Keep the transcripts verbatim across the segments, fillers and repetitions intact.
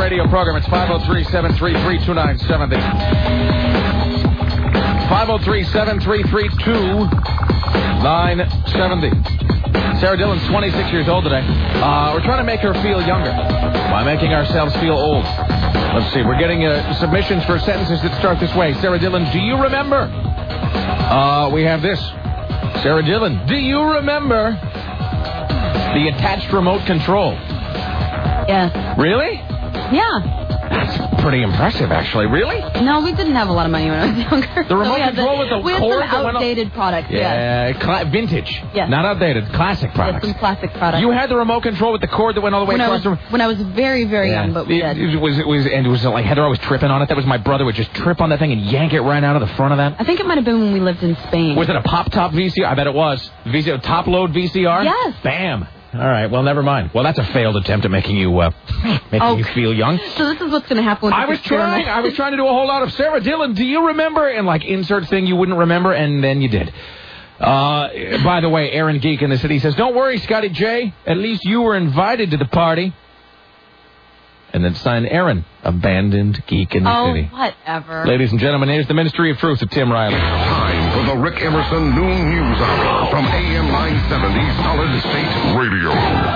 radio program. It's five oh three, seven three three, two nine seven oh. five oh three, seven three three, two nine seven oh. Sarah Dillon's twenty-six years old today. Uh, we're trying to make her feel younger by making ourselves feel old. Let's see. We're getting uh, submissions for sentences that start this way. Sarah Dillon, do you remember? Uh, we have this. Sarah Dillon, do you remember the attached remote control? Yes. Really? Yeah. That's pretty impressive, actually. Really? No, we didn't have a lot of money when I was younger. The remote so control with the we had cord some that went up- outdated products. Yeah, Yes. cla- vintage. Yes. Not outdated. Classic products. Yes, some classic products. You had the remote control with the cord that went all the way when across I was, the... When I was very, very Yeah. young, but we it, did. it was, it was, and it was like Heather always tripping on it. That was my brother would just trip on that thing and yank it right out of the front of that. I think it might have been when we lived in Spain. Was it a pop-top V C R? I bet it was. V C R, top-load V C R? Yes. Bam. All right, well, never mind. Well, that's a failed attempt at making you uh, making Oh. you feel young. So this is what's going to happen with I this was experiment. trying. I was trying to do a whole lot of Sarah Dillon. Do you remember? And like insert thing you wouldn't remember, and then you did. Uh, by the way, Aaron Geek in the city says, "Don't worry, Scotty J. At least you were invited to the party." And then signed Aaron, abandoned geek in the oh, city. whatever. Ladies and gentlemen, here's the Ministry of Truth of Tim Riley. Time for the Rick Emerson Noon News Hour from A M nine seventy Solid State Radio.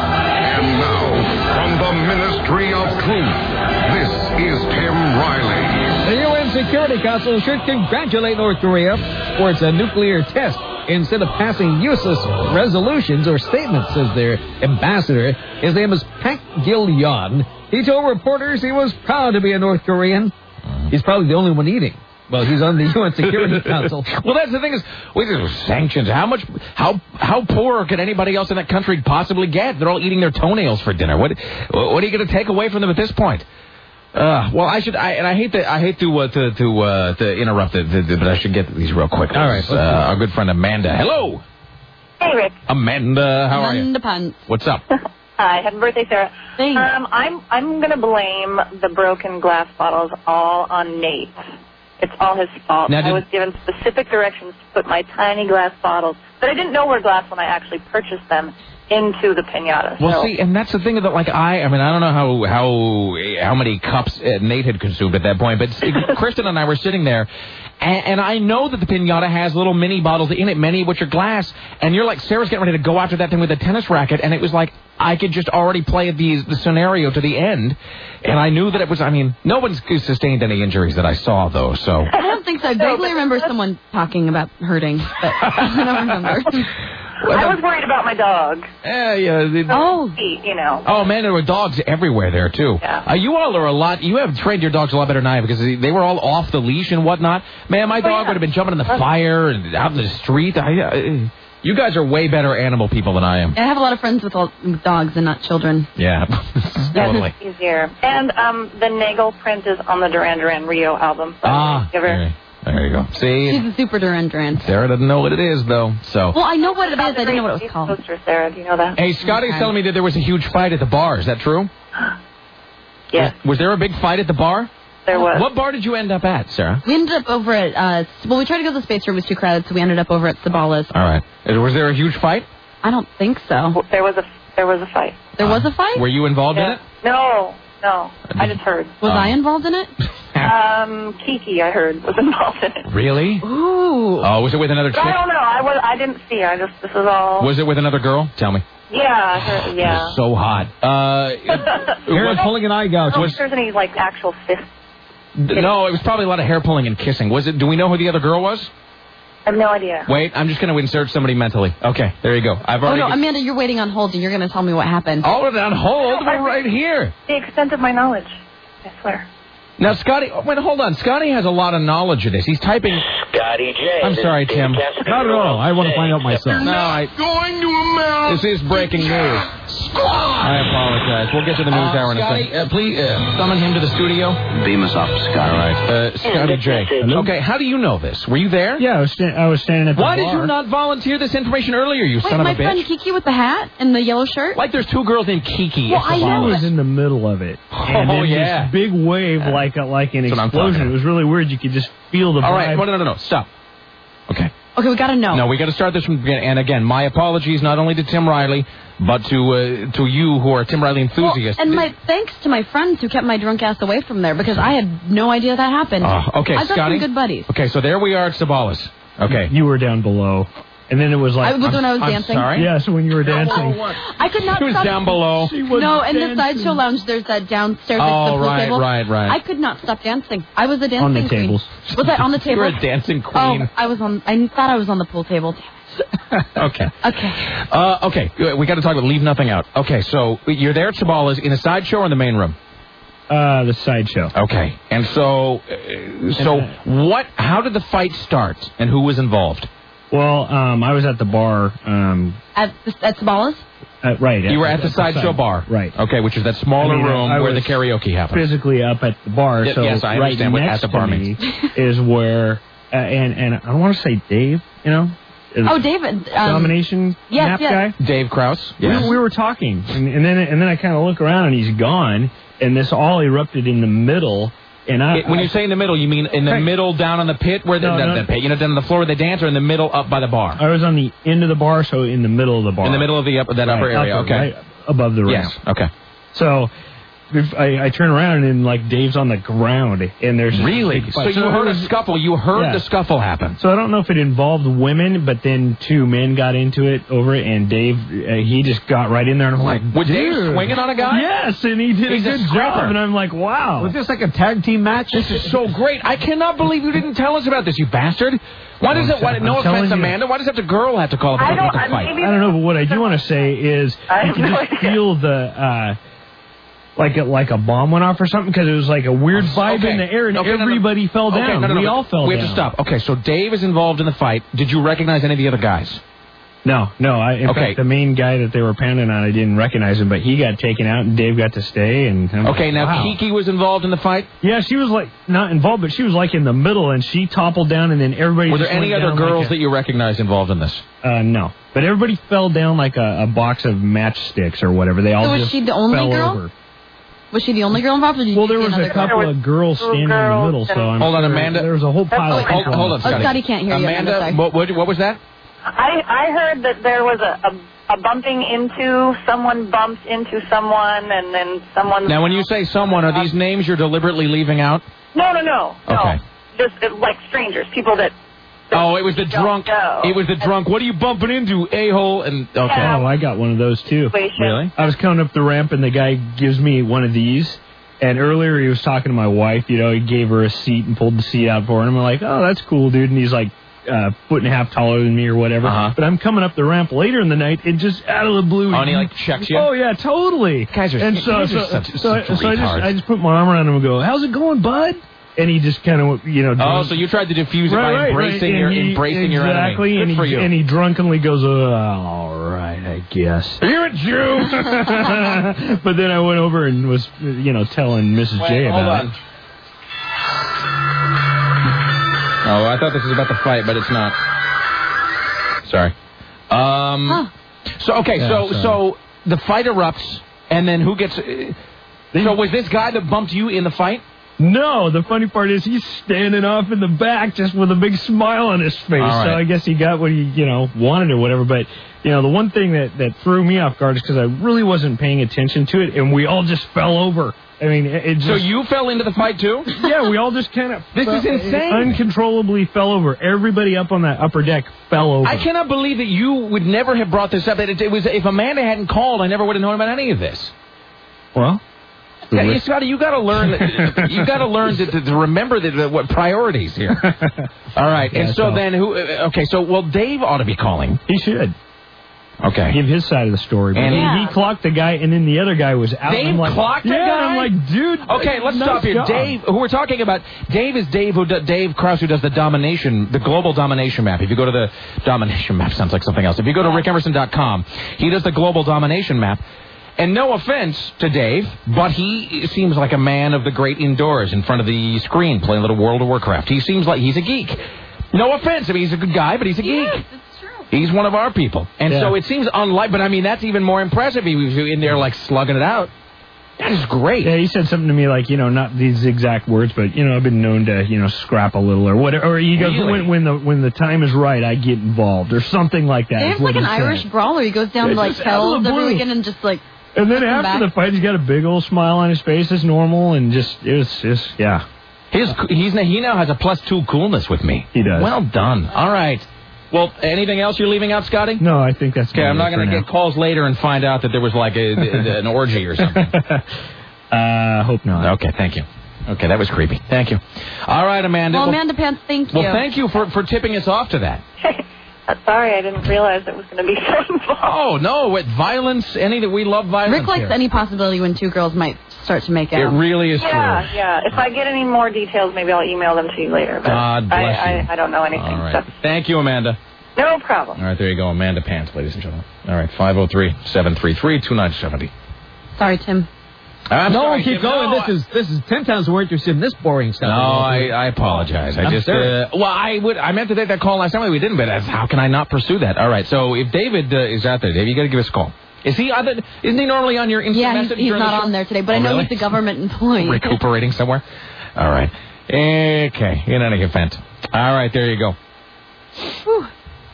And now, from the Ministry of Truth, this is Tim Riley. The U N Security Council should congratulate North Korea for its uh, nuclear test instead of passing useless resolutions or statements, says their ambassador. His name is Pak Gil-yon. He told reporters he was proud to be a North Korean. He's probably the only one eating. Well, he's on the U N Security Council. Well, that's the thing is, with these sanctions, how much, how how poor could anybody else in that country possibly get? They're all eating their toenails for dinner. What what are you going to take away from them at this point? Uh, well, I should, I, and I hate to, I hate to, uh, to, to, uh, to interrupt it, but I should get these real quick. All right, uh, our good friend Amanda. Hello, Hey, Rick. Amanda. How are you? Amanda Pants. What's up? Hi, happy birthday, Sarah. Thanks. Um, I'm I'm going to blame the broken glass bottles all on Nate. It's all his fault. Now, I did- was given specific directions to put my tiny glass bottles, but I didn't know were glass when I actually purchased them, into the piñata. Well, so. see, and that's the thing that, like, I, I mean, I don't know how how how many cups uh, Nate had consumed at that point, but Kristen and I were sitting there, and, and I know that the piñata has little mini bottles in it, many of which are glass, and you're like, Sarah's getting ready to go after that thing with a tennis racket, and it was like, I could just already play the, the scenario to the end, and I knew that it was, I mean, no one's sustained any injuries that I saw, though, so. I don't think so. I vaguely remember someone talking about hurting, but I don't remember. I was worried about my dog. Yeah, yeah. The, Oh. He, you know. Oh, man, there were dogs everywhere there, too. Yeah. Uh, you all are a lot, you have trained your dogs a lot better than I have, because they they were all off the leash and whatnot. Man, my dog yeah. would have been jumping in the fire and out in the street. I, I, you guys are way better animal people than I am. I have a lot of friends with, all, with dogs and not children. Yeah, totally. It's easier. And um, the Nagel print is on the Duran Duran Rio album. So Ah, give her- there, there you go. She's See, a super Duran Duran. Sarah doesn't know what it is, though, so. Well, I know what it is. I didn't know what it was called. Poster, Sarah. Do you know that? Hey, Scotty's Okay. telling me that there was a huge fight at the bar. Is that true? Yes, Was there a big fight at the bar? there was. What bar did you end up at, Sarah? We ended up over at, uh, well, we tried to go to the Space Room. It was too crowded, so we ended up over at Sabala's. All right. Was there a huge fight? I don't think so. There was a there was a fight. There was a fight? Were you involved in Yeah. it? No, no. I just heard. Was Oh. I involved in it? Um, Kiki, I heard, was involved in it. Really? Ooh. Oh, was it with another But I chick? don't know. I was. I didn't see. I just. This is all. Was it with another girl? Tell me. Yeah. I heard, It yeah. was so hot. Uh, it- Aaron was- pulling an eye I gouge. don't was- think there's any like actual fist. no, it was probably a lot of hair pulling and kissing. Was it? Do we know who the other girl was? I have no idea. Wait, I'm just going to insert somebody mentally. Okay, there you go. I've Oh, already. no, Amanda, you're waiting on hold, and you're going to tell me what happened. All of it on hold. We're right here. The extent of my knowledge, I swear. Now, Scotty, oh, wait, hold on. Scotty has a lot of knowledge of this. He's typing. Scotty J. I'm sorry, Tim. Not at all. I want to find out myself. No, I. Going to America. This is breaking news. I apologize. We'll get to the news Uh, hour in a Scotty, second. Uh, please uh, summon him to the studio. Beam us up, Scott. All right. Uh, Scotty J. Hello? Okay, how do you know this? Were you there? Yeah, I was, sta- I was standing at the Why bar. did you not volunteer this information earlier, you Wait, son of my a friend bitch? Kiki with the hat and the yellow shirt? Like there's two girls named Kiki. Well, at I the know I bar. was in the middle of it. And Oh, then yeah. this big wave, like a, like an That's what I'm talking explosion. about. It was really weird. You could just feel the All vibe. right. No, no, no, no. Stop. Okay. Okay, we got to know. No, we got to start this from the beginning. And again, my apologies not only to Tim Riley, but to uh, to you who are Tim Riley enthusiasts. Well, and my thanks to my friends who kept my drunk ass away from there because I had no idea that happened. Uh, okay, I've got Scotty? some good buddies. Okay, so there we are at Sabala's. Okay. You were down below. And then it was like... I was I'm, when I was I'm dancing. sorry? Yeah, so when you were dancing... I could not She was stop. down below. She was No, in the dancing. sideshow lounge, there's that downstairs Oh, next to the pool right, table. right, right. I could not stop dancing. I was a dancing On the queen. tables. Was I on the You table? were a dancing Oh, queen. I was on. I thought I was on the pool table. Okay. Okay. Uh, okay, we got to talk about leave nothing out. Okay, so you're there at Sabala's in a sideshow or in the main room? Uh, the sideshow. Okay, and so, uh, so what? How did the fight start, and who was involved? Well, um, I was at the bar. Um, At the, at Sabala's? uh, right. You were at the sideshow side- bar, Right. Okay, which is that smaller I mean, room I where the was karaoke happens. Physically up at the bar. Y- So yes, I right understand what next at the bar to me means. is where, uh, and and I don't want to say Dave, you know, Oh, David. Um, domination yes, map yes. guy. Dave Krause. We, we were talking, and, and then and then I kind of look around and he's gone, and this all erupted in the middle. And I, It- when you say in the middle, you mean in the Right. middle, down on the pit, where the, No, the, no. the pit, you know, down on the floor where they dance, or in the middle, up by the bar, I was on the end of the bar, so in the middle of the bar. in the middle of the upper, that Right, upper area. upper, okay. right above the ramp. Yes. Okay. So if I, I turn around and like Dave's on the ground, and there's this Really? big So fight. you it heard a was- scuffle. You heard Yeah. the scuffle happen. So I don't know if it involved women, but then two men got into it over it, and Dave, uh, he just got right in there, and I'm like, Was Dave dude. swinging on a guy? Yes, and he did He's a a good scrapper. job, and I'm like, wow. Was this like a tag team match? This is so great. I cannot believe you didn't tell us about this, you bastard. Why does I'm it? Why, tell- no I'm telling offense, you. Amanda. Why does it have to girl have to call I about don't. the I fight? maybe I don't know, but what I do want to say is I you have can no just idea. feel the uh, like a, like a bomb went off or something because it was like a weird vibe Okay. in the air and Okay, no, no. everybody fell Okay, down. no, no, no, we but all fell We down. have to stop. Okay, so Dave is involved in the fight. Did you recognize any of the other guys? No, no. I, in Okay. fact, the main guy that they were pounding on, I didn't recognize him, but he got taken out and Dave got to stay. And I'm Okay, like, now wow. Kiki was involved in the fight. Yeah, she was like not involved, but she was like in the middle, and she toppled down, and then everybody. Were there just any went other down girls like a- that you recognized involved in this? Uh, no, but everybody fell down like a, a box of matchsticks or whatever. They all So was just she the only fell girl? over. Was she the only girl involved? Or did you Well, there see was another a couple girl? of girls Little standing in the girls middle, so and- I'm Hold on, sure Amanda. There was a whole pile of Hold- people. Hold on, Oh, Scotty. Scotty can't hear you, Amanda, Amanda, sorry. what, what, what was that? I I heard that there was a, a a bumping into someone bumped into someone and then someone. Now, when you say someone, are these names you're deliberately leaving out? No, no, no, no. Okay. Just uh, like strangers, people that. that Oh, it was the you don't drunk. know. It was the drunk. What are you bumping into, a-hole? And okay. Yeah. Oh, I got one of those too. Situation. Really? I was coming up the ramp, and the guy gives me one of these. And earlier he was talking to my wife. You know, he gave her a seat and pulled the seat out for her. And I'm like, oh, that's cool, dude. And he's like, uh, foot and a half taller than me or whatever. Uh-huh. But I'm coming up the ramp later in the night, and just out of the blue. Oh, and he, like, checks you? Oh yeah, totally. Guys are- and so, guys are so, such- so, such I, so I just retards. I just put my arm around him and go, how's it going, bud? And he just kind of, you know. Oh, drunk- so you tried to diffuse it Right, by right, embracing right. your And he- embracing your exactly, enemy. Good and for he, you. And he drunkenly goes, oh, all right, I guess. You're a Jew. But then I went over and was, you know, telling Missus Wait, J hold about on. it. Oh, I thought this was about the fight, but it's not. Sorry. Um. Huh. So okay, Yeah, so sorry. so the fight erupts, and then who gets? Uh, so was this guy that bumped you in the fight? No, the funny part is he's standing off in the back just with a big smile on his face. All right. So I guess he got what he, you know, wanted or whatever. But, you know, the one thing that, that threw me off guard is because I really wasn't paying attention to it, and we all just fell over. I mean, it, it just... So you fell into the fight too? Yeah, we all just kind of... This is insane. Uncontrollably fell over. Everybody up on that upper deck fell over. I cannot believe that you would never have brought this up. That it, it was if Amanda hadn't called, I never would have known about any of this. Well... Yeah, you, Scotty, you got to learn. You got to learn to, to, to remember the, the, what priorities here. All right, Yeah, and so so- then who? uh, Okay, so well, Dave ought to be calling. He should. Okay. Give his side of the story. But And- he, Yeah. he clocked the guy, and then the other guy was out. Dave I'm like, clocked the yeah, guy? I'm like, dude. Okay, let's nice stop here. job. Dave, who we're talking about, Dave is Dave who do, Dave Krause who does the domination, the global domination map. If you go to the domination map, sounds like something else. If you go to rick emerson dot com, he does the global domination map. And no offense to Dave, but he seems like a man of the great indoors in front of the screen playing a little World of Warcraft. He seems like he's a geek. No offense. I mean, he's a good guy, but he's a geek. Yes, it's true. He's one of our people. And Yeah. so it seems unlike, but I mean, that's even more impressive. He was in there like slugging it out. That is great. Yeah, he said something to me like, you know, not these exact words, but, you know, I've been known to, you know, scrap a little or whatever. Or he goes, Really? when, when the when the time is right, I get involved or something like that. Dave's is what like an he said. Irish brawler. He goes down Yeah, to like just out of Kells the every blue. weekend and just like. And then Come after back. the fight, he's got a big old smile on his face as normal, and just it was just yeah. His he's he now has a plus two coolness with me. He does. Well done. All right. Well, anything else you're leaving out, Scotty? No, I think that's Okay, I'm not going to get calls later and find out that there was like a, a, an orgy or something. uh, hope not. Okay, thank you. Okay, that was creepy. Thank you. All right, Amanda. Well, Amanda Pants, thank you. Well, thank you for, for tipping us off to that. Uh, Sorry, I didn't realize it was going to be so involved. Oh, no, with violence, any that we love violence Rick likes here. any possibility when two girls might start to make It out. really is Yeah, true. yeah. If I get any more details, maybe I'll email them to you later. But God bless I, you. I, I don't know anything. All right. So. Thank you, Amanda. No problem. All right, there you go. Amanda Pants, ladies and gentlemen. All right, five oh three, seven three three, two nine seven oh. Sorry, Tim. I'm no, sorry, keep Tim. going. No, this is this is ten times more interesting than this boring stuff. No, I, I apologize. I I'm just, sorry. uh, well, I would, I meant to take that call last time, we didn't, but that's, how can I not pursue that? All right, so if David uh, is out there, David, you got to give us a call. Is he other, isn't he normally on your instant Yeah, he's, message? he's during the not show? on there today, but Oh, I know really? he's a government employee. Recuperating somewhere? All right. Okay, in any event. All right, there you go. Whew.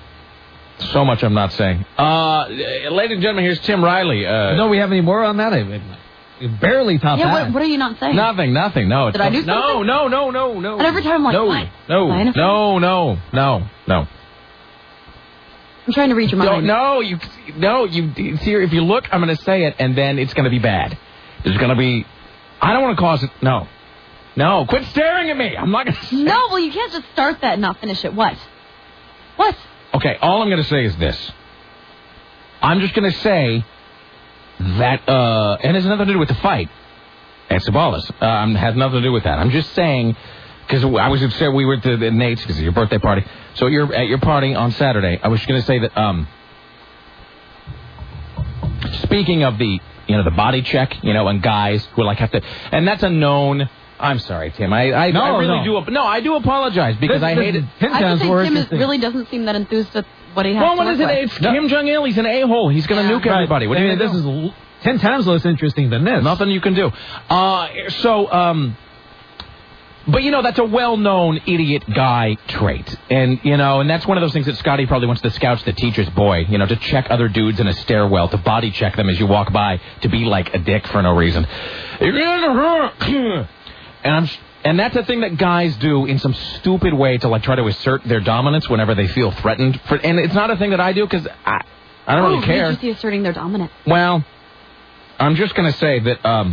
So much I'm not saying. Uh, ladies and gentlemen, here's Tim Riley. Uh, No, we have any more on that? I, I barely top Yeah, that. what, what are you not saying? Nothing, nothing. No. It's Did I do No, something? no, no, no, no. And every time I'm like, no, what? no, Sign no, of- no, no, no. I'm trying to read your Don't, mind. no, you, no, you. It's here. If you look, I'm going to say it, and then it's going to be bad. There's going to be. I don't want to cause it. No, no. Quit staring at me. I'm not going to. No, well, you can't just start that and not finish it. What? What? Okay. All I'm going to say is this. I'm just going to say that, uh, and it has nothing to do with the fight at Sabalas. Um, has nothing to do with that. I'm just saying. Because I was going to say we were at the, the Nate's because of your birthday party. So you're at your party on Saturday. I was going to say that. Um, speaking of the, you know, the body check, you know, and guys who like have to, and that's a known. I'm sorry, Tim. I I, No, I really no. do. No, I do apologize because This- I this hate is it. ten I times just more think Tim is, interesting. really doesn't seem that enthused with what he has Well, to what work is it? with. It's Kim Jong Il. He's an a-hole. He's going to Yeah. nuke everybody. What I do mean, you this do? is l- ten times less interesting than this. Nothing you can do. Uh, so, um, but you know, that's a well-known idiot guy trait. And, you know, and that's one of those things that Scotty probably wants to scout the teacher's boy, you know, to check other dudes in a stairwell, to body check them as you walk by, to be like a dick for no reason. And I'm, and that's a thing that guys do in some stupid way to like try to assert their dominance whenever they feel threatened. For, and it's not a thing that I do because I, I don't Oh, really care. Did you see asserting their dominance? Well, I'm just going to say that um,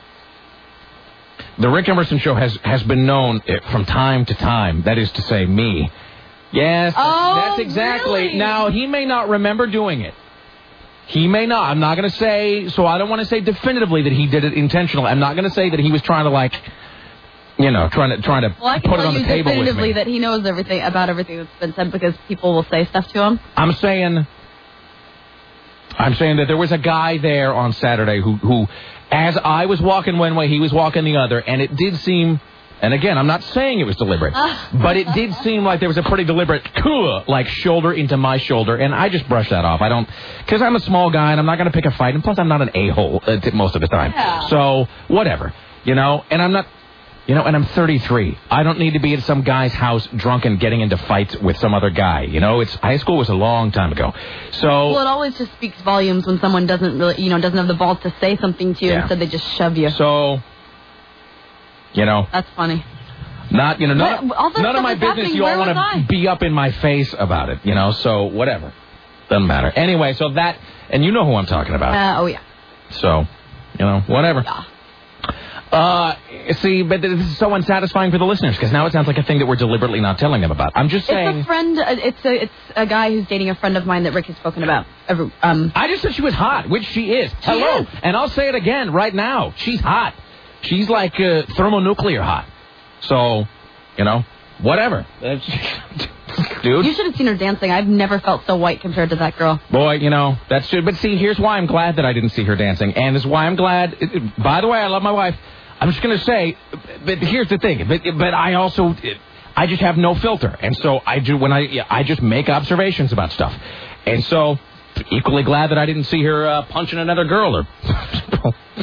the Rick Emerson Show has, has been known uh, from time to time, that is to say, me. Yes, Oh, that's exactly. really? Now, he may not remember doing it. He may not. I'm not going to say, so I don't want to say definitively that he did it intentionally. I'm not going to say that he was trying to, like, you know, trying to trying to Well, I can put it tell on the you table with definitively me. that he knows everything about everything that's been said because people will say stuff to him. I'm saying, I'm saying that there was a guy there on Saturday who, who, as I was walking one way, he was walking the other, and it did seem, and again, I'm not saying it was deliberate, but it did seem like there was a pretty deliberate, like, shoulder into my shoulder, and I just brushed that off. I don't, because I'm a small guy, and I'm not going to pick a fight, and plus I'm not an a-hole uh, t- most of the time. Yeah. So, whatever, you know, and I'm not, you know, and I'm thirty-three. I don't need to be at some guy's house drunk and getting into fights with some other guy. You know, it's high school was a long time ago. So, Well, it always just speaks volumes when someone doesn't really, you know, doesn't have the balls to say something to you. Yeah. Instead, they just shove you. so, you know, That's funny. not, you know, none, But all that none of stuff my is business happening. you all Where want was I? to be up in my face about it, you know, so whatever. Doesn't matter. Anyway, so that, and you know who I'm talking about. Uh, oh, yeah. So, you know, whatever. Yeah. Uh, see, but this is so unsatisfying for the listeners because now it sounds like a thing that we're deliberately not telling them about. I'm just saying. It's a friend. Uh, it's a it's a guy who's dating a friend of mine that Rick has spoken about. Every, um, I just said she was hot, which she is. Hello. is. And I'll say it again right now. She's hot. She's like uh, thermonuclear hot. So, you know, whatever. Dude. you should have seen her dancing. I've never felt so white compared to that girl. Boy, you know, that's true. But see, here's why I'm glad that I didn't see her dancing. And is why I'm glad. By the way, I love my wife. I'm just going to say, but here's the thing. But, but I also, I just have no filter. And so I do, when I, I just make observations about stuff. And so, equally glad that I didn't see her uh, punching another girl or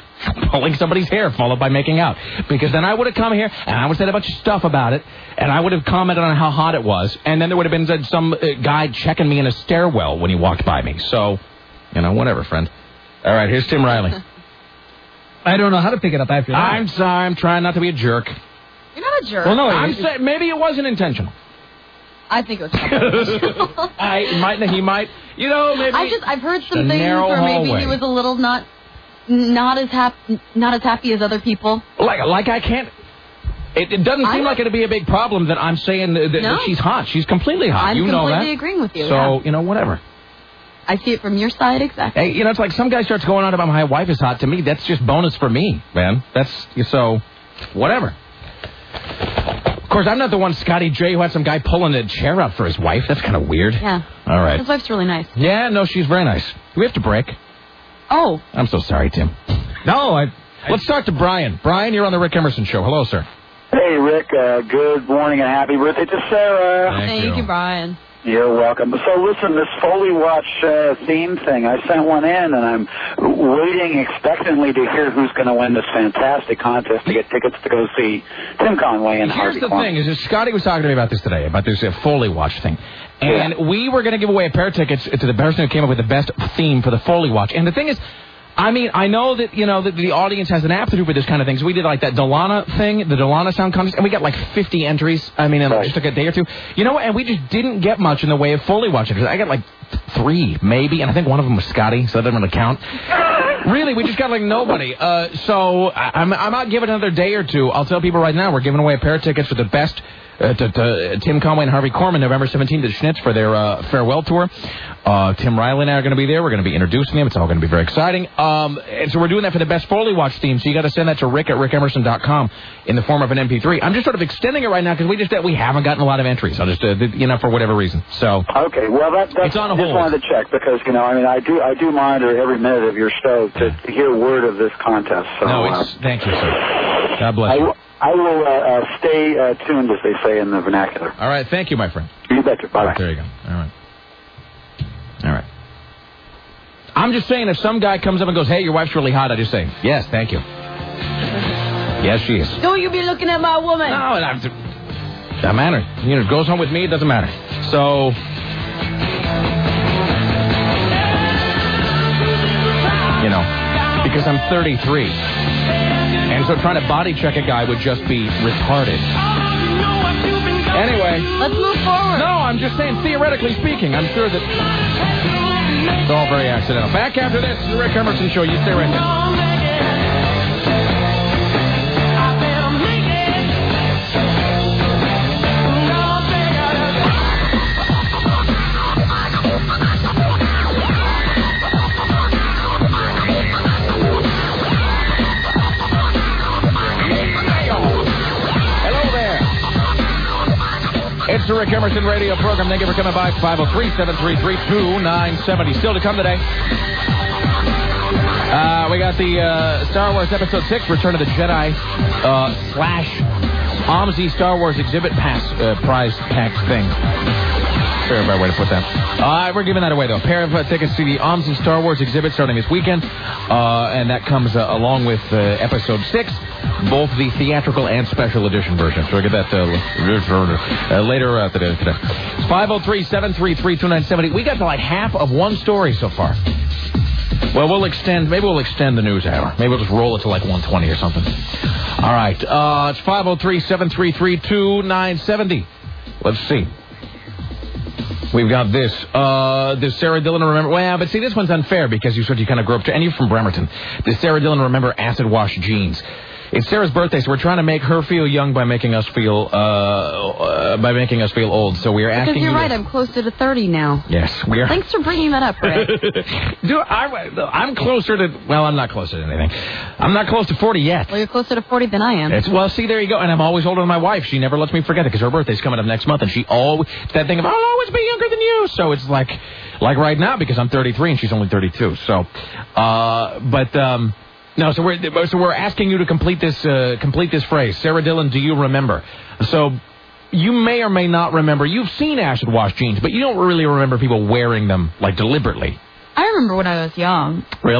pulling somebody's hair, followed by making out. Because then I would have come here, and I would have said a bunch of stuff about it, and I would have commented on how hot it was, and then there would have been some uh, guy checking me in a stairwell when he walked by me. So, you know, whatever, friend. All right, here's Tim Riley. I don't know how to pick it up after that. I'm sorry, I'm trying not to be a jerk. You're not a jerk. Well, no, I'm it- saying maybe it wasn't intentional. I think it was. I might, he might, you know, maybe. I just, I've heard a some things narrow where maybe hallway. he was a little not, not as happy, not as happy as other people. Like, like I can't. It, it doesn't seem I- like it'd be a big problem that I'm saying that, that No. she's hot. She's completely hot. I'm you know completely that. agreeing with you. So yeah. you know, whatever. I see it from your side exactly. Hey, you know, it's like some guy starts going on about my wife is hot. To me, that's just bonus for me, man. That's so, whatever. Of course, I'm not the one, Scotty J, who had some guy pulling a chair out for his wife. That's kind of weird. Yeah. All right. His wife's really nice. Yeah, no, she's very nice. Do we have to break? Oh. I'm so sorry, Tim. No, I... Let's talk to Brian. Brian, you're on the Rick Emerson Show. Hello, sir. Hey, Rick. Uh, good morning and happy birthday to Sarah. Thank Thank you. you, Brian. You're welcome. So listen, this Foley Watch uh, theme thing, I sent one in, and I'm waiting expectantly to hear who's going to win this fantastic contest to get tickets to go see Tim Conway and Here's Harvey the Korman. thing, is that Scotty was talking to me about this today, about this uh, Foley Watch thing. And Yeah. we were going to give away a pair of tickets to the person who came up with the best theme for the Foley Watch. And the thing is, I mean, I know that, you know, that the audience has an aptitude for this kind of thing. So we did like that Delana thing, the Delana sound contest, and we got like fifty entries. I mean, it Right. just took a day or two. You know what? And we just didn't get much in the way of Foley Watch entries. I got like three, maybe, and I think one of them was Scotty, so that doesn't really count. Really, we just got like nobody. Uh, so I, I'm, I might give it another day or two. I'll tell people right now, we're giving away a pair of tickets for the best uh, to, to Tim Conway and Harvey Korman, November seventeenth at Schnitz for their uh, farewell tour. Uh, Tim Riley and I are going to be there. We're going to be introducing them. It's all going to be very exciting. Um, and so we're doing that for the best Foley Watch theme. So you got to send that to Rick at rick emerson dot com in the form of an M P three. I'm just sort of extending it right now because we just we haven't gotten a lot of entries. I'll just uh, you know for whatever reason. So Okay, well, that, that's, It's on a I just hold. wanted to check because, you know, I mean, I do I do monitor every minute of your show to, to hear word of this contest. So, no, uh, it's thank you, sir. God bless I, you. will- I will uh, uh, stay uh, tuned, as they say in the vernacular. All right, thank you, my friend. You betcha. Bye-bye. There you go. All right. All right. I'm just saying, if some guy comes up and goes, hey, your wife's really hot, I just say, yes, thank you. Yes, she is. Don't you be looking at my woman. No, it doesn't doesn't matter. You know, it goes home with me, it doesn't matter. So, you know, because I'm thirty-three. And so trying to body check a guy would just be retarded. Anyway. Let's move forward. No, I'm just saying, theoretically speaking, I'm sure that it's all very accidental. Back after this, the Rick Emerson Show. You stay right there. Hello there. It's the Rick Emerson radio program. Thank you for coming by. five oh three, seven three three, two nine seven oh. Still to come today. Uh, we got the uh, Star Wars Episode six, Return of the Jedi, uh, slash O M Z Star Wars Exhibit Pass uh, prize pack thing. Fair better way to put that. Uh, we're giving that away, though. A pair of uh, tickets to the O M Z Star Wars exhibit starting this weekend. Uh, and that comes uh, along with uh, Episode six, both the theatrical and special edition versions. So we'll get that uh, uh, later uh, today. today. It's five oh three, seven three three, two nine seven oh. We got to like half of one story so far. Well, we'll extend, maybe we'll extend the news hour. Maybe we'll just roll it to like one twenty or something. All right. Uh, it's five oh three, seven three three, two nine seven oh. Let's see. We've got this. Uh, does Sarah Dillon remember? Well, but see, this one's unfair because you said you kind of grew up to, and you're from Bremerton. Does Sarah Dillon remember acid wash jeans? It's Sarah's birthday, so we're trying to make her feel young by making us feel uh, uh by making us feel old. So we are asking Because you're you right, to- I'm closer to thirty now. Yes, we are. Thanks for bringing that up, Rick. Do I? I'm closer to. Well, I'm not closer to anything. I'm not close to forty yet. Well, you're closer to forty than I am. It's, well, see, there you go. And I'm always older than my wife. She never lets me forget it because her birthday's coming up next month, and she always it's that thing of I'll always be younger than you. So it's like, like right now because I'm thirty-three and she's only thirty-two. So, uh, but um, no. So we're so we're asking you to complete this uh, complete this phrase. Sarah Dillon, do you remember? So. You may or may not remember. You've seen acid wash jeans, but you don't really remember people wearing them like deliberately. I remember when I was young. Really?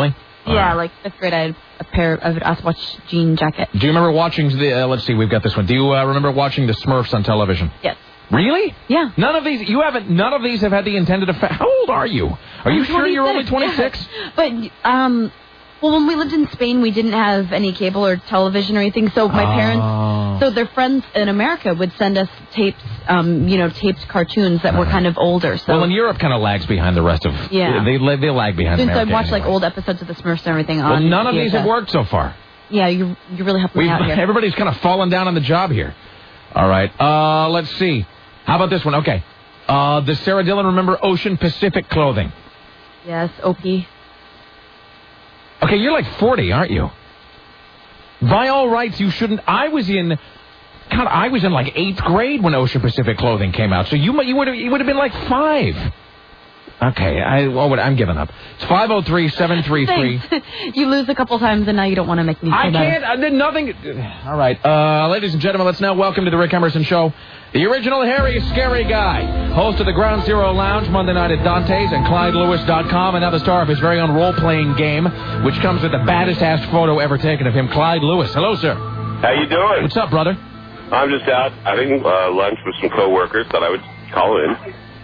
Yeah, like fifth grade, I had a pair of a watch jean jacket. Do you remember watching the? Uh, let's see, we've got this one. Do you uh, remember watching the Smurfs on television? Yes. Really? Yeah. None of these. You haven't. None of these have had the intended effect. How old are you? Are you I'm sure you're only twenty-six? Yeah. But um, well, when we lived in Spain, we didn't have any cable or television or anything. So my Oh. parents, so their friends in America would send us tapes, um, you know, taped cartoons that were kind of older. So Well, in Europe, kind of lags behind the rest of. Yeah. They they, they lag behind. since I America watched like anyway. old episodes of the Smurfs and everything Well, on. none of these V H S. have worked so far. Yeah, you you really helped me We've, out here. everybody's kind of fallen down on the job here. All right. Uh, let's see. How about this one? Okay. Uh, does Sarah Dillon remember Ocean Pacific clothing? Yes, O P. Okay, you're like forty, aren't you? By all rights, you shouldn't. I was in. God, I was in like eighth grade when Ocean Pacific clothing came out. So you might- you would have you would have been like five. Okay, I oh, I'm giving up. It's five oh three, seven three three. Thanks. You lose a couple times and now you don't want to make me feel I bad. can't. I did nothing. All right, uh, ladies and gentlemen, let's now welcome to the Rick Emerson Show the original hairy, scary guy, host of the Ground Zero Lounge Monday night at Dante's and Clyde Lewis dot com, and now the star of his very own role-playing game, which comes with the baddest ass photo ever taken of him, Clyde Lewis. Hello, sir. How you doing? What's up, brother? I'm just out having uh, lunch with some coworkers. Thought I would call in.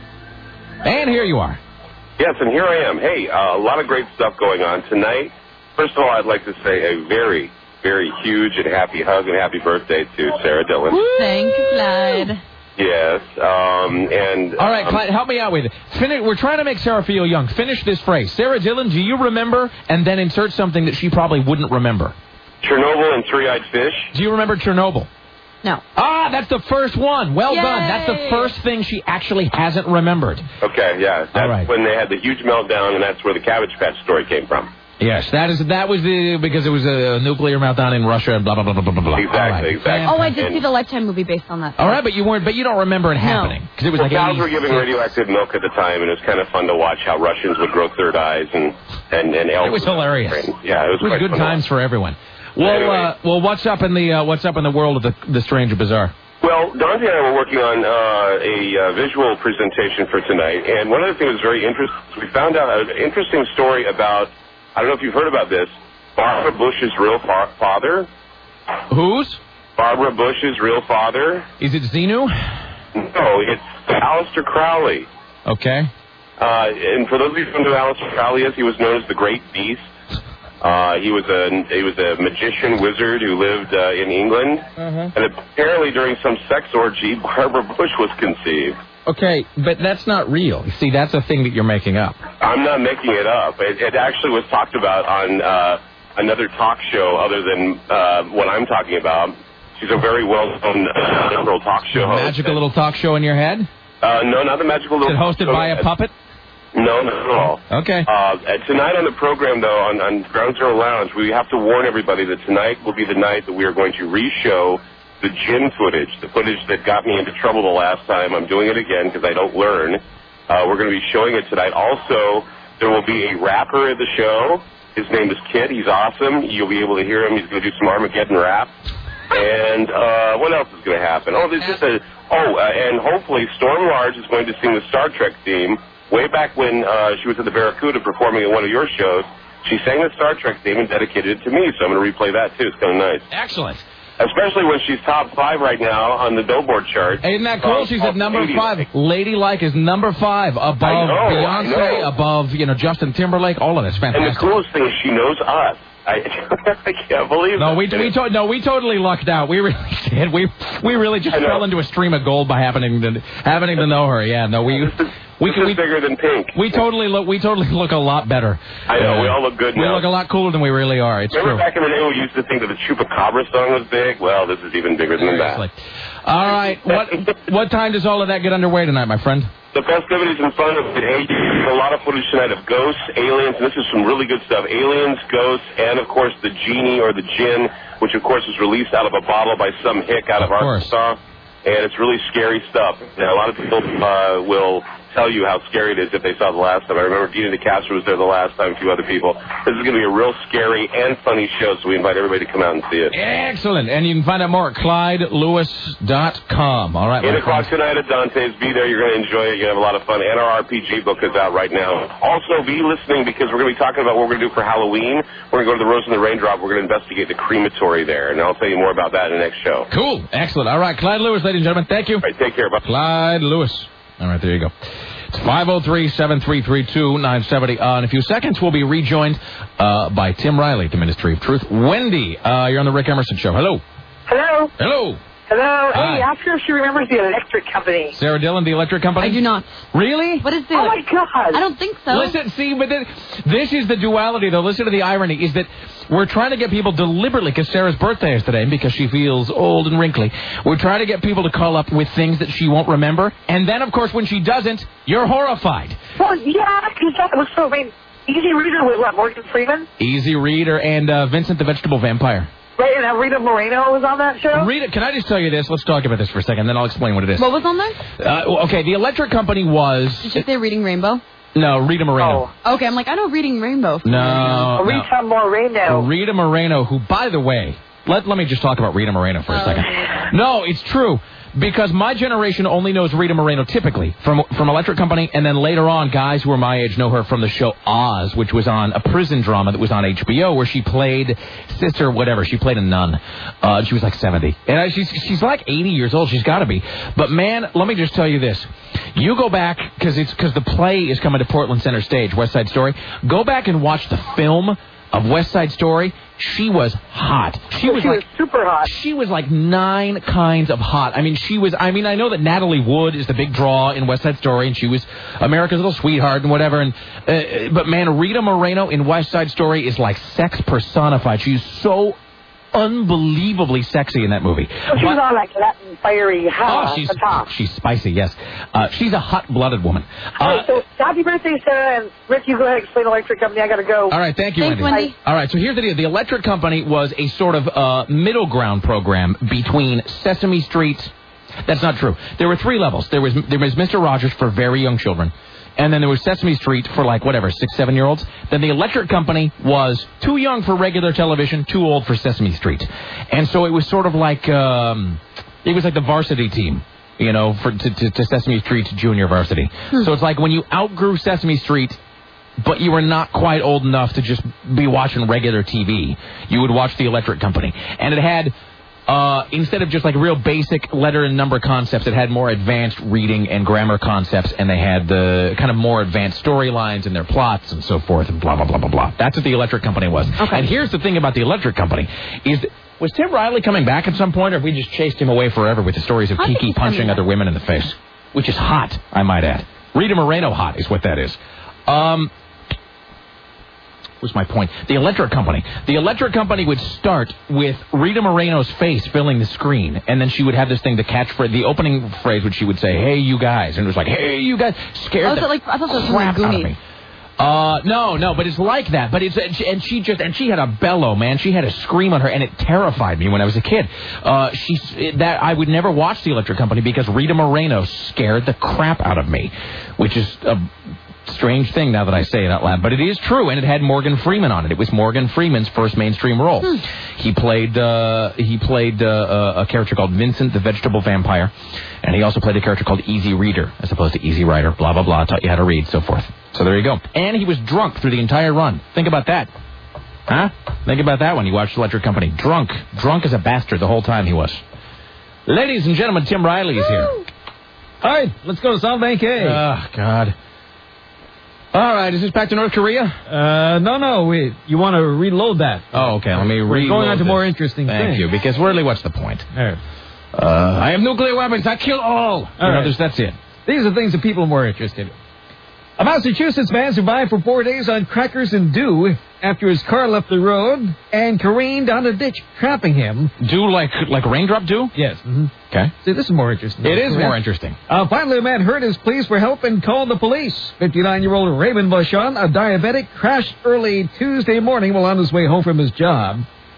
And here you are. Yes, and here I am. Hey, uh, a lot of great stuff going on tonight. First of all, I'd like to say a very, very huge and happy hug and happy birthday to Sarah Dillon. Thanks, Clyde. Yes, um, and... All right, um, Clyde, help me out with it. Finish, we're trying to make Sarah feel young. Finish this phrase. Sarah Dillon, do you remember? And then insert something that she probably wouldn't remember. Chernobyl and Three-Eyed Fish. Do you remember Chernobyl? No. Ah, that's the first one. Well Yay. done. That's the first thing she actually hasn't remembered. Okay, yeah. That's All right. when they had the huge meltdown, and that's where the Cabbage Patch story came from. Yes, that is that was the because it was a nuclear meltdown in Russia and blah blah blah blah blah blah. Exactly, All right. exactly. Oh, I did And- see the Lifetime movie based on that. All right, but you weren't, but you don't remember it happening because it was Well, like cows were giving eighty-six. radioactive milk at the time, and it was kind of fun to watch how Russians would grow third eyes and and and elves. It was hilarious. Yeah, it was, It was quite good fun to times watch. for everyone. Well, Anyway. uh, well, what's up in the uh, what's up in the world of the the strange and bizarre? Well, Dante and I were working on uh, a uh, visual presentation for tonight, and one of the things that was very interesting is we found out an interesting story about, I don't know if you've heard about this, Barbara Bush's real fa- father. Whose? Barbara Bush's real father. Is it Xenu? No, it's Aleister Crowley. Okay. Uh, and for those of you who don't know who Aleister Crowley is, he was known as the Great Beast. Uh, he was a he was a magician wizard who lived uh, in England, Uh-huh. and apparently during some sex orgy, Barbara Bush was conceived. Okay, but that's not real. You see, that's a thing that you're making up. I'm not making it up. It, it actually was talked about on uh, another talk show other than uh, what I'm talking about. She's a very well-known uh, liberal talk show host. Magical little talk show in your head? Uh, no, not the magical Is little. it hosted talk by show. a puppet? No, not at all. Okay. Uh, tonight on the program, though, on, on Ground Zero Lounge, we have to warn everybody that tonight will be the night that we are going to re-show the gin footage, the footage that got me into trouble the last time. I'm doing it again because I don't learn. Uh, we're going to be showing it tonight. Also, there will be a rapper at the show. His name is Kid. He's awesome. You'll be able to hear him. He's going to do some Armageddon rap. And uh, what else is going to happen? Oh, there's just a... Oh, uh, and hopefully Storm Large is going to sing the Star Trek theme. Way back when uh, she was at the Barracuda performing at one of your shows, she sang the Star Trek theme and dedicated it to me, so I'm going to replay that, too. It's kind of nice. Excellent. Especially when she's top five right now on the Billboard chart. Isn't that cool? Um, She's at number Ladylike. five. Ladylike is number five, above I know, I Beyonce, know. above, you know, Justin Timberlake. All of it's And the fantastic. coolest thing is she knows us. I, I can't believe No, it. we we to, no we totally lucked out. We really did. We we really just I know. fell into a stream of gold by happening to happening to know her. Yeah, no, we This is, we this we is bigger than Pink. we totally look we totally look a lot better. I know, Uh, we all look good We now. look a lot cooler than we really are. It's Remember true. back in the day we used to think that the Chupacabra song was big? Well, this is even bigger than that. Seriously. All right, what what time does all of that get underway tonight, my friend? The festivities and fun of the age. A lot of footage tonight of ghosts, aliens, and this is some really good stuff. Aliens, ghosts, and of course the genie or the djinn, which of course was released out of a bottle by some hick out of, Of course. Arkansas. And it's really scary stuff. Now, a lot of people uh, will tell you how scary it is if they saw it the last time. I remember Dina DeCastro was there the last time, a few other people. This is going to be a real scary and funny show, so we invite everybody to come out and see it. Excellent. And you can find out more at Clyde Lewis dot com. All right. eight o'clock tonight at Dante's. Be there. You're going to enjoy it. You're going to have a lot of fun. And our R P G book is out right now. Also, be listening because we're going to be talking about what we're going to do for Halloween. We're going to go to the Rose and the Raindrop. We're going to investigate the crematory there, and I'll tell you more about that in the next show. Cool. Excellent. All right. Clyde Lewis, ladies and gentlemen. Thank you. All right. Take care. Bye. Clyde Lewis. All right. There you go. It's five oh three, seven three three, two nine seven oh. Uh, in a few seconds, we'll be rejoined uh, by Tim Riley at the Ministry of Truth. Wendy, uh, you're on the Rick Emerson Show. Hello. Hello. Hello. Hello. Hi. Hey, ask her if she remembers the electric company. Sarah Dillon, the electric company? I do not. Really? What is the... Oh, my God. I don't think so. Listen, see, but then, this is the duality, though. Listen to the irony, is that we're trying to get people deliberately, because Sarah's birthday is today, and because she feels old and wrinkly, we're trying to get people to call up with things that she won't remember. And then, of course, when she doesn't, you're horrified. Well, yeah, because that was so... I mean, Easy Reader with what, Morgan Freeman? Easy Reader and uh, Vincent the Vegetable Vampire. Right, and uh, Rita Moreno was on that show? Rita, can I just tell you this? Let's talk about this for a second, then I'll explain what it is. What was on there? Uh, okay, the electric company was... Did you say Reading Rainbow? No, Rita Moreno. Oh. Okay, I'm like, I know Reading Rainbow. No, no. Rita Moreno. Rita Moreno, who, by the way, let, let me just talk about Rita Moreno for a Oh, second. okay. No, it's true. Because my generation only knows Rita Moreno typically from from Electric Company, and then later on, guys who are my age know her from the show Oz, which was on a prison drama that was on H B O, where she played sister, whatever. She played a nun. Uh, she was like seventy, and I, she's she's like eighty years old. She's got to be. But man, let me just tell you this: you go back because it's because the play is coming to Portland Center Stage, West Side Story. Go back and watch the film of West Side Story. She was hot. She was she like was super hot. She was like nine kinds of hot. I mean, she was. I mean, I know that Natalie Wood is the big draw in West Side Story, and she was America's little sweetheart and whatever. And uh, but man, Rita Moreno in West Side Story is like sex personified. She's so unbelievably sexy in that movie. So she was all like Latin fiery hot Oh, she's on top. she's spicy. Yes, uh, she's a hot-blooded woman. Uh, All right, so happy birthday, Sarah, and Rick, you go ahead and explain Electric Company. I got to go. All right, thank you, Thanks, Wendy. Wendy. All right, so here's the deal. The Electric Company was a sort of uh, middle ground program between Sesame Street. That's not true. There were three levels. There was there was Mister Rogers for very young children. And then there was Sesame Street for like, whatever, six, seven-year-olds. Then the Electric Company was too young for regular television, too old for Sesame Street. And so it was sort of like, um, it was like the varsity team, you know, for to, to, to Sesame Street's junior varsity. Hmm. So it's like when you outgrew Sesame Street, but you were not quite old enough to just be watching regular T V, you would watch the Electric Company. And it had... Uh, instead of just like real basic letter and number concepts, it had more advanced reading and grammar concepts, and they had the kind of more advanced storylines and their plots and so forth, and blah, blah, blah, blah, blah. That's what the Electric Company was. Okay. And here's the thing about the Electric Company, is that, was Tim Riley coming back at some point, or have we just chased him away forever with the stories of I think Kiki he's punching coming other back. women in the face? Which is hot, I might add. Rita Moreno hot is what that is. Um... was my point. The Electric Company. The Electric Company would start with Rita Moreno's face filling the screen, and then she would have this thing to catch for the opening phrase, which she would say, "Hey, you guys," and it was like, "Hey, you guys," scared Oh, the so like, I thought that was from crap the out of Goonies. me. Uh, no, no, but it's like that. But it's and she just and she had a bellow, man. She had a scream on her, and it terrified me when I was a kid. Uh, she that I would never watch the Electric Company because Rita Moreno scared the crap out of me, which is a strange thing now that I say it out loud, but it is true, and it had Morgan Freeman on it. It was Morgan Freeman's first mainstream role. Hmm. He played uh, he played uh, a character called Vincent the Vegetable Vampire, and he also played a character called Easy Reader, as opposed to Easy Writer, blah, blah, blah, taught you how to read, so forth. So there you go. And he was drunk through the entire run. Think about that. Huh? Think about that when you watched Electric Company. Drunk. Drunk as a bastard the whole time he was. Ladies and gentlemen, Tim Riley is here. All right, let's go to South Bank A. Oh, God. All right, is this back to North Korea? Uh, no, no, we, you want to reload that. Oh, okay, let me We're reload going on to this. more interesting Thank things. you, because really, what's the point? There. Uh, I have nuclear weapons. I kill all. all you right. know, that's it. These are things that people are more interested in. A Massachusetts man survived for four days on crackers and dew after his car left the road and careened down a ditch, trapping him. Dew like like raindrop dew? Yes. Mm-hmm. Okay. See, this is more interesting. It is more interesting. Uh, finally, a man heard his pleas for help and called the police. fifty-nine-year-old Raymond Vachon, a diabetic, crashed early Tuesday morning while on his way home from his job.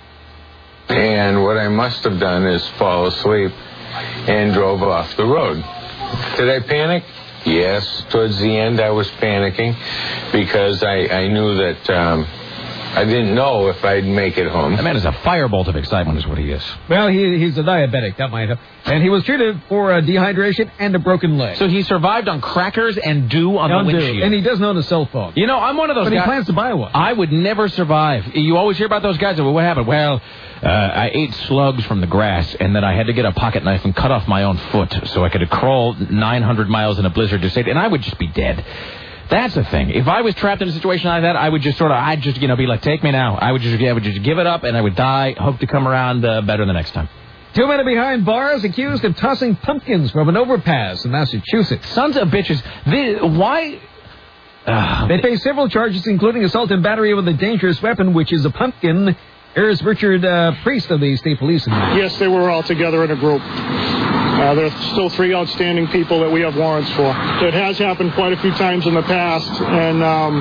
And what I must have done is fall asleep and drove off the road. Did I panic? Yes, towards the end I was panicking because I, I knew that um, I didn't know if I'd make it home. That man is a firebolt of excitement is what he is. Well, he, he's a diabetic, that might help. And he was treated for uh, dehydration and a broken leg. So he survived on crackers and dew on Don't the do. windshield. And he doesn't own a cell phone. You know, I'm one of those but guys. But he plans to buy one. I would never survive. You always hear about those guys. Well, what happened? Well, uh, I ate slugs from the grass, and then I had to get a pocket knife and cut off my own foot so I could crawl nine hundred miles in a blizzard to safety, and I would just be dead. That's the thing. If I was trapped in a situation like that, I would just sort of, I'd just, you know, be like, take me now. I would just, I would just give it up, and I would die. Hope to come around uh, better the next time. Two men are behind bars accused of tossing pumpkins from an overpass in Massachusetts. Sons of bitches. The, why? Uh, they face several charges, including assault and battery with a dangerous weapon, which is a pumpkin. Here's Richard uh, Priest of the state police. Yes, they were all together in a group. Uh, there are still three outstanding people that we have warrants for. It has happened quite a few times in the past, and um,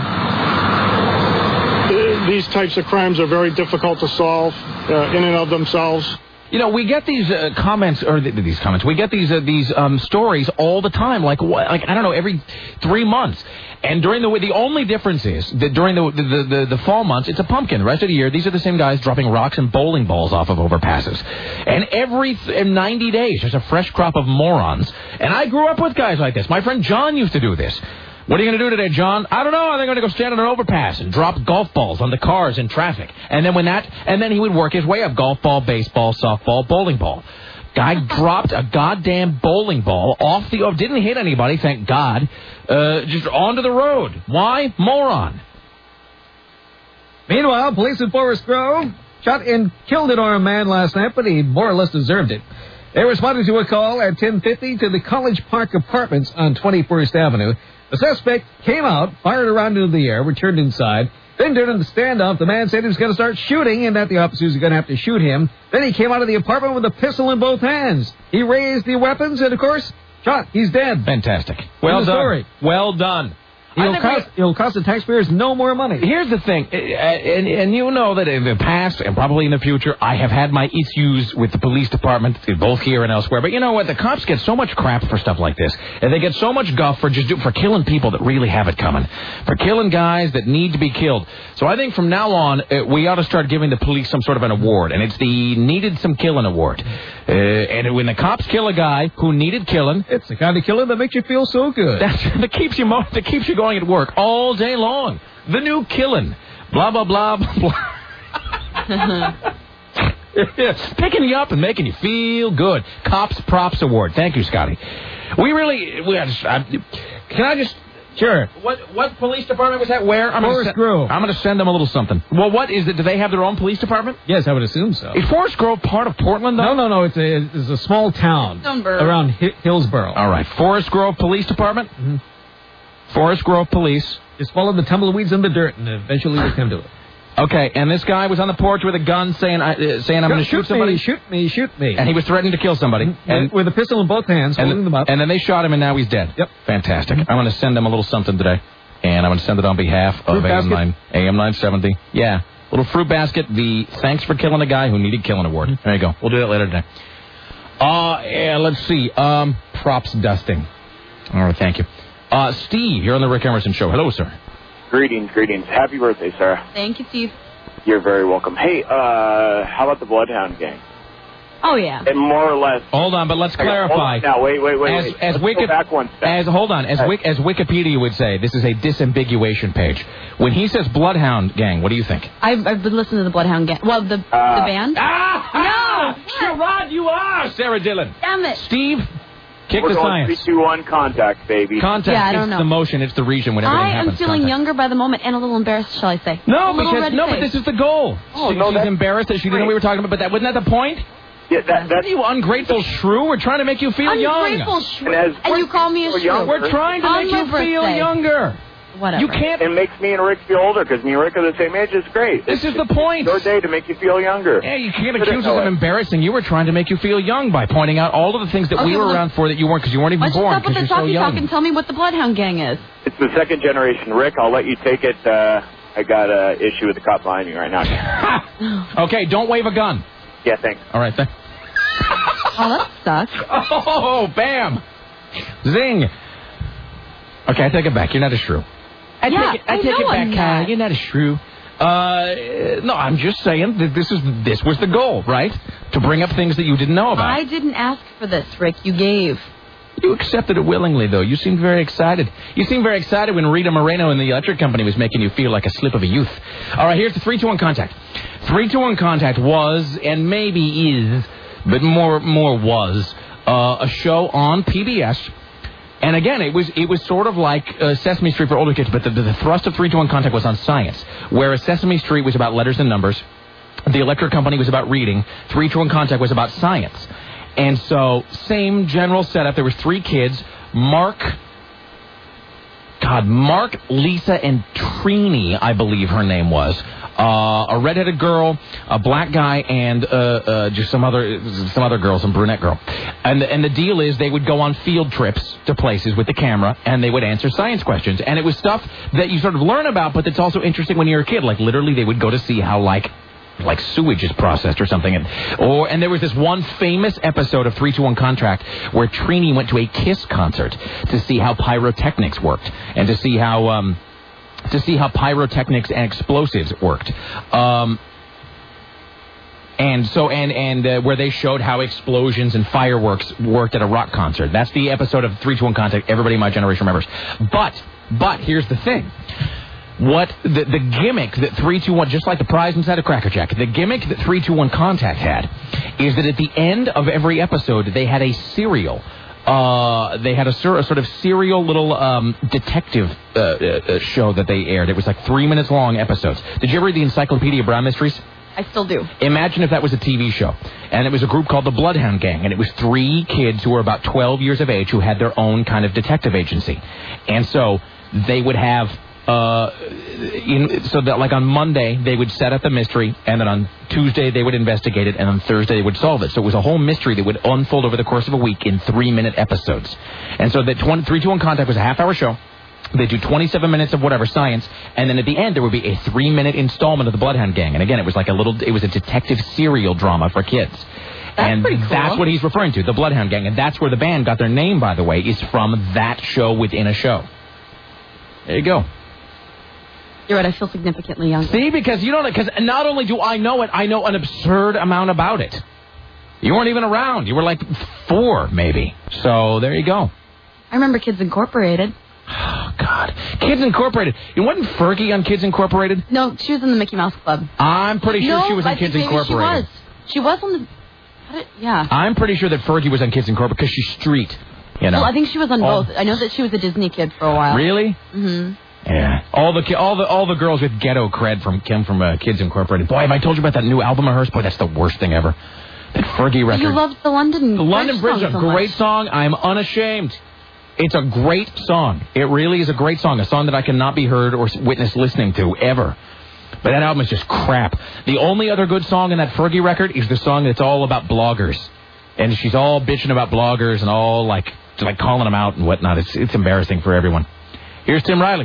th- these types of crimes are very difficult to solve uh, in and of themselves. You know, we get these uh, comments, or th- these comments, we get these uh, these um, stories all the time, like, what, like I don't know, every three months. And during the the only difference is that during the the, the the fall months, it's a pumpkin. The rest of the year, these are the same guys dropping rocks and bowling balls off of overpasses. And every th- ninety days, there's a fresh crop of morons. And I grew up with guys like this. My friend John used to do this. What are you going to do today, John? I don't know. I think I'm going to go stand on an overpass and drop golf balls on the cars in traffic. And then when that, and then he would work his way up: golf ball, baseball, softball, bowling ball. Guy dropped a goddamn bowling ball off the, oh, didn't hit anybody, thank God, uh, just onto the road. Why? Moron. Meanwhile, police in Forest Grove shot and killed an armed man last night, but he more or less deserved it. They responded to a call at ten fifty to the College Park Apartments on twenty-first Avenue. The suspect came out, fired around into the air, returned inside. Then during the standoff, the man said he was going to start shooting and that the officers were going to have to shoot him. Then he came out of the apartment with a pistol in both hands. He raised the weapons and, of course, shot. He's dead. Fantastic. Well done. Story. Well done. It'll cost, it'll cost the taxpayers no more money. Here's the thing, and, and you know that in the past and probably in the future, I have had my issues with the police department, both here and elsewhere. But you know what? The cops get so much crap for stuff like this, and they get so much guff for just do, for killing people that really have it coming, for killing guys that need to be killed. So I think from now on, uh, we ought to start giving the police some sort of an award, and it's the Needed Some Killing Award. Uh, and when the cops kill a guy who needed killing, it's the kind of killing that makes you feel so good. That's, that keeps you mo- that keeps you going at work all day long. The new killing. Blah, blah, blah, blah, blah. Picking you up and making you feel good. Cops Props Award. Thank you, Scotty. We really... We, I, can I just... Sure. What what police department was that? Where? I'm Forest gonna Grove. I'm going to send them a little something. Well, what is it? Do they have their own police department? Yes, I would assume so. Is Forest Grove part of Portland, though? No, no, no. It's a, it's a small town Stoneborough. around Hi- Hillsborough. All right. Forest Grove Police Department? Mm-hmm. Forest Grove Police. Just follow the tumbleweeds in the dirt, and eventually we'll come to it. Okay, and this guy was on the porch with a gun saying, uh, saying I'm going to shoot somebody? Me, shoot me, shoot me. And he was threatening to kill somebody. Mm-hmm. And with a pistol in both hands, and holding them up. And then they shot him, and now he's dead. Yep. Fantastic. Mm-hmm. I'm going to send him a little something today. And I'm going to send it on behalf of A M nine, A M nine seventy. Yeah. Little fruit basket, the thanks for killing a guy who needed killing award. Mm-hmm. There you go. We'll do that later today. Uh, yeah, let's see. Um, props dusting. All right, thank you. Uh, Steve, you're on the Rick Emerson Show. Hello, sir. Greetings, greetings. Happy birthday, sir. Thank you, Steve. You're very welcome. Hey, uh, how about the Bloodhound Gang? Oh, yeah. And more or less... Hold on, but let's clarify. Now, wait, wait, wait. As, wait. as, let's Wiki- go back one step. as Hold on. As, right. Wik- as Wikipedia would say, this is a disambiguation page. When he says Bloodhound Gang, what do you think? I've, I've been listening to the Bloodhound Gang. Well, the, uh, the band. Ah! No! Sherrod, you are! Sarah Dillon. Damn it. Steve, kick We're the going science. three, two, one, contact, baby. Contact. Yeah, I don't it's know. the motion. It's the region when everything I happens. am feeling Contact. younger by the moment and a little embarrassed, shall I say? No, a little because red no, but face. this is the goal. Oh, she, no, she's that's embarrassed that she didn't know we were talking about. But that wasn't that the point? Yeah, that, that's... You ungrateful shrew. We're trying to make you feel Ungrateful young. shrew. And, And you call me a shrew. We're trying to On make my you feel birthday. younger. Whatever. You can't. It makes me and Rick feel older because me and Rick are the same age. It's great. This it's, is the point. It's your day to make you feel younger. Yeah, you can't Put it accuse us that of way. embarrassing you. We're trying to make you feel young by pointing out all of the things that Okay, we were well, around for that you weren't because you weren't even Why don't you born stop with because the you're so talky talk young. and tell me what the Bloodhound Gang is? It's the second generation. Rick, I'll let you take it. Uh, I got an issue with the cop behind me right now. Okay, don't wave a gun. Yeah, thanks. All right, thanks. Oh, that sucks. Oh, bam. Zing. Okay, I take it back. You're not a shrew. I Yeah, take it, I I take know it back, I'm Kyle. not. You're not a shrew. Uh, no, I'm just saying that this is this was the goal, right? To bring up things that you didn't know about. I didn't ask for this, Rick. You gave. You accepted it willingly, though. You seemed very excited. You seemed very excited when Rita Moreno in the electric company was making you feel like a slip of a youth. All right, here's the three two one contact. three two one contact was, and maybe is, but more more was, uh, a show on P B S. And again, it was it was sort of like uh, Sesame Street for older kids, but the, the, the thrust of three two one contact was on science, whereas Sesame Street was about letters and numbers. The electric company was about reading. three two one contact was about science. And so, same general setup. There was three kids, Mark, God, Mark, Lisa, and Trini, I believe her name was. Uh, a redheaded girl, a black guy, and uh, uh, just some other some other girl, some brunette girl. And and the deal is they would go on field trips to places with the camera, and they would answer science questions. And it was stuff that you sort of learn about, but that's also interesting when you're a kid. Like, literally, they would go to see how, like, like sewage is processed or something. And or and there was this one famous episode of three two one Contract where Trini went to a KISS concert to see how pyrotechnics worked and to see how um, to see how pyrotechnics and explosives worked. Um, and so and and uh, where they showed how explosions and fireworks worked at a rock concert. That's the episode of three two one Contact everybody in my generation remembers. But but here's the thing. What the, the gimmick that three two one, just like the prize inside of Cracker Jack, the gimmick that three two one Contact had is that at the end of every episode, they had a serial. Uh, they had a, sur- a sort of serial little um, detective uh, uh, show that they aired. It was like three minutes long episodes. Did you ever read the Encyclopedia Brown Mysteries? I still do. Imagine if that was a T V show. And it was a group called the Bloodhound Gang. And it was three kids who were about twelve years of age who had their own kind of detective agency. And so they would have... Uh, in, so that like on Monday they would set up the mystery, and then on Tuesday they would investigate it, and on Thursday they would solve it. So it was a whole mystery that would unfold over the course of a week in three-minute episodes. And so that three two one Contact was a half-hour show. They do twenty-seven minutes of whatever science, and then at the end there would be a three-minute installment of the Bloodhound Gang. And again, it was like a little, it was a detective serial drama for kids. That's and pretty cool. That's what he's referring to, the Bloodhound Gang, and that's where the band got their name, by the way, is from that show within a show. There you go. You're right, I feel significantly younger. See, because you don't, because not only do I know it, I know an absurd amount about it. You weren't even around. You were like four, maybe. So there you go. I remember Kids Incorporated. Oh, God. Kids Incorporated. You wasn't Fergie on Kids Incorporated? No, she was in the Mickey Mouse Club. I'm pretty sure no, she was I on Kids think maybe Incorporated. She was. She was on the... How did, yeah. I'm pretty sure that Fergie was on Kids Incorporated because she's street, you know. Well, I think she was on oh. both. I know that she was a Disney kid for a while. Really? Mm-hmm. Yeah, all the all the all the girls with ghetto cred from came from uh, Kids Incorporated. Boy, have I told you about that new album of hers? Boy, that's the worst thing ever. That Fergie record. You loved the London. The London Bridge, Bridge a so great much. song. I'm unashamed. It's a great song. It really is a great song. A song that I cannot be heard or witnessed listening to ever. But that album is just crap. The only other good song in that Fergie record is the song that's all about bloggers, and she's all bitching about bloggers and all like like calling them out and whatnot. It's it's embarrassing for everyone. Here's Tim Riley.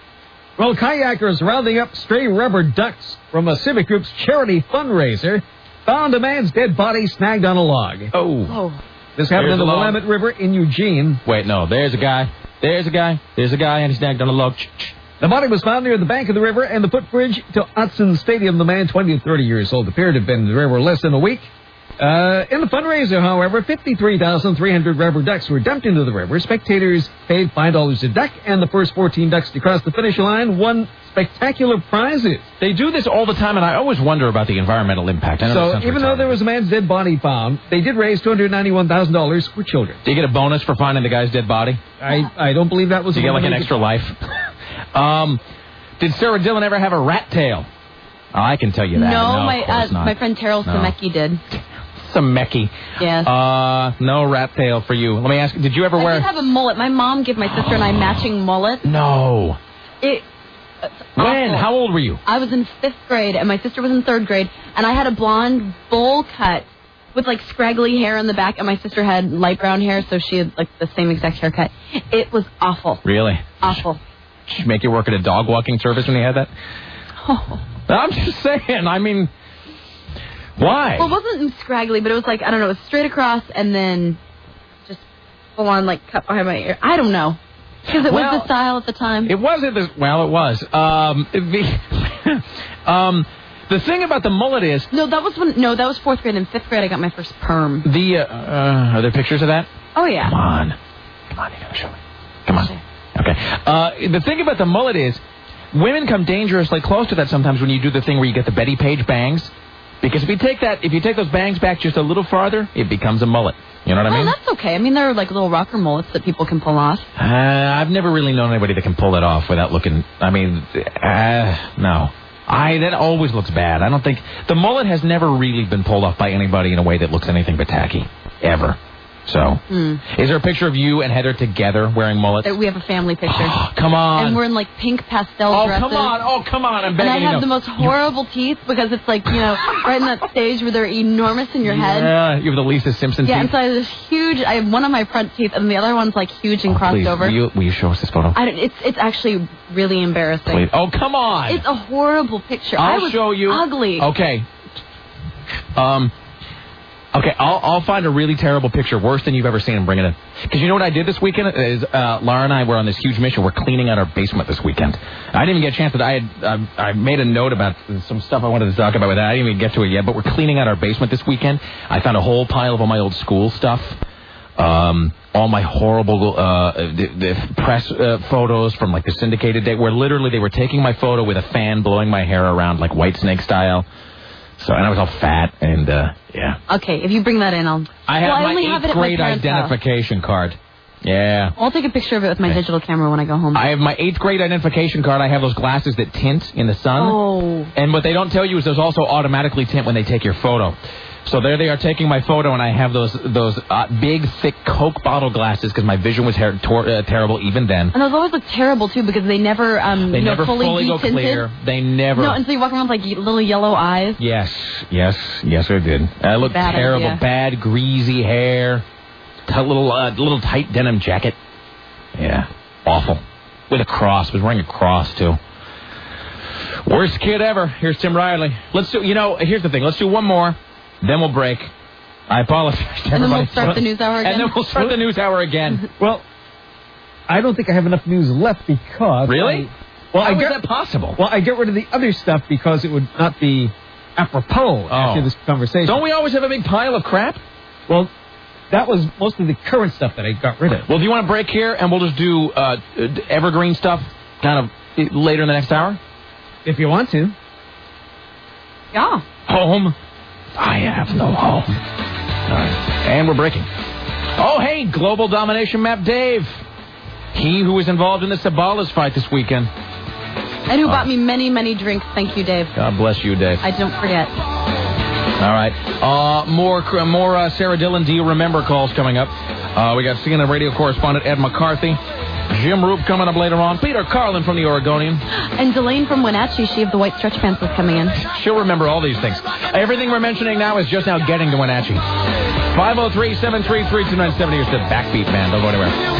Well, kayakers rounding up stray rubber ducks from a civic group's charity fundraiser found a man's dead body snagged on a log. Oh. oh. This happened There's in the a log. Willamette River in Eugene. Wait, no, there's a guy. There's a guy. There's a guy, and he's snagged on a log. The body was found near the bank of the river and the footbridge to Otson Stadium. The man, twenty to thirty years old, appeared to have been in the river less than a week. Uh, in the fundraiser, however, fifty-three thousand three hundred rubber ducks were dumped into the river. Spectators paid five dollars a duck, and the first fourteen ducks to cross the finish line won spectacular prizes. They do this all the time, and I always wonder about the environmental impact. I know that So sounds even though retarded. there was a man's dead body found, they did raise two hundred ninety-one thousand dollars for children. Do you get a bonus for finding the guy's dead body? I, I don't believe that was... Do you get like an extra life? um, did Sarah Dillon ever have a rat tail? Oh, I can tell you that. No, no my of course uh, not. my friend Terrell No. Semecki did. Semecki. Yes. Uh, no rat tail for you. Let me ask, did you ever I wear... did have a mullet. My mom gave my sister and I matching mullets. No. It... When? awful. How old were you? I was in fifth grade, and my sister was in third grade, and I had a blonde bowl cut with, like, scraggly hair in the back, and my sister had light brown hair, so she had, like, the same exact haircut. It was awful. Really? Awful. Did she make you work at a dog walking service when you had that? Oh. I'm just saying, I mean... Why? Well, it wasn't scraggly, but it was, like, I don't know, it was straight across, and then just full on, like, cut behind my ear. I don't know. Because it Well, was the style at the time. It wasn't the well, it was. Um, the, um, the thing about the mullet is No, that was when. No, that was fourth grade. In fifth grade, I got my first perm. the. Uh, uh, are there pictures of that? Oh yeah. Come on, come on, you gotta show me. Come on. Okay. Uh, the thing about the mullet is, women come dangerously close to that sometimes when you do the thing where you get the Betty Page bangs. Because if you take that, if you take those bangs back just a little farther, it becomes a mullet. You know what I mean? Oh, that's okay. I mean, there are like little rocker mullets that people can pull off. Uh, I've never really known anybody that can pull it off without looking. I mean, uh, no. I that always looks bad. I don't think the mullet has never really been pulled off by anybody in a way that looks anything but tacky, ever. So, Mm. is there a picture of you and Heather together wearing mullets? Uh, We have a family picture. Oh, come on. And we're in like pink pastel Oh, dresses. come on. Oh, come on. I'm And begging I you. have know. the most horrible teeth because it's like, you know, right in that stage where they're enormous in your head. Yeah, you have the Lisa Simpson Yeah, teeth. and so I have this huge, I have one of my front teeth and the other one's like huge and crossed Please, over. will you, will you show us this photo? I don't, it's it's actually really embarrassing. Please. Oh, come on. It's a horrible picture. I I'll was show you. ugly. Okay. Um. Okay, I'll I'll find a really terrible picture, worse than you've ever seen, and bring it in. Because you know what I did this weekend? Is uh, Laura and I were on this huge mission. We're cleaning out our basement this weekend. I didn't even get a chance. That I had uh, I made a note about some stuff I wanted to talk about with that. I didn't even get to it yet. But we're cleaning out our basement this weekend. I found a whole pile of all my old school stuff. Um, all my horrible uh, the, the press uh, photos from like the syndicated day, where literally they were taking my photo with a fan blowing my hair around like White Snake style. So, and I was all fat, and, uh, yeah. Okay, if you bring that in, I'll... I have well, I my only have it eighth at my grade parents' house. identification card. Yeah. I'll take a picture of it with my digital camera when I go home. I have my eighth grade identification card. I have those glasses that tint in the sun. Oh. And what they don't tell you is those also automatically tint when they take your photo. So there they are taking my photo, and I have those those uh, big, thick Coke bottle glasses because my vision was her- tor- uh, terrible even then. And those always look terrible, too, because they never, um, They you know, never fully, fully go detinted. clear. They never. No, and so you walk around with, like, ye- little yellow eyes. Yes, yes, yes, I did. I looked Bad terrible. idea. Bad, greasy hair, t- little, uh, little tight denim jacket. Yeah, awful. With a cross. Was wearing a cross too. Worst kid ever. Here's Tim Riley. Let's do. You know, here's the thing. Let's do one more, then we'll break. I apologize to And then everybody. we'll start the news hour again. And then we'll start the news hour again. Well, I don't think I have enough news left because... Really? I, well, How I is get, that possible? Well, I get rid of the other stuff because it would not be apropos after this conversation. Don't we always have a big pile of crap? Well, that was most of the current stuff that I got rid of. Well, do you want to break here and we'll just do uh, evergreen stuff kind of later in the next hour? If you want to. Yeah. Home? I have no home. All right. And we're breaking. Oh, hey, Global Domination Map Dave. He who was involved in the Sabalas fight this weekend. And who Oh. bought me many, many drinks. Thank you, Dave. God bless you, Dave. I don't forget. All right. Uh, more more uh, Sarah Dillon, Do You Remember calls coming up. Uh, we got C N N radio correspondent Ed McCarthy. Jim Roop coming up later on. Peter Carlin from the Oregonian. And Delane from Wenatchee, she of the white stretch pants, is coming in. She'll remember all these things. Everything we're mentioning now is just now getting to Wenatchee. five oh three, seven three three, two nine seven zero. Here's the Backbeat Band. Don't go anywhere.